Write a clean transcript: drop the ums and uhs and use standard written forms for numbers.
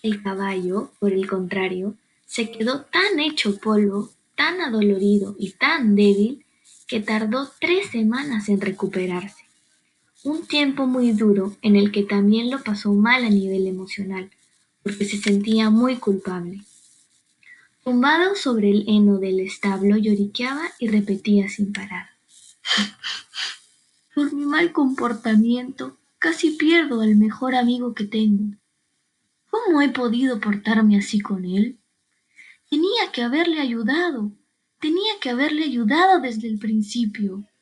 El caballo, por el contrario, se quedó tan hecho polvo, tan adolorido y tan débil, que tardó 3 semanas en recuperarse. Un tiempo muy duro en el que también lo pasó mal a nivel emocional, porque se sentía muy culpable. Tumbado sobre el heno del establo lloriqueaba y repetía sin parar: por mi mal comportamiento casi pierdo al mejor amigo que tengo. ¿Cómo he podido portarme así con él? Tenía que haberle ayudado, tenía que haberle ayudado desde el principio.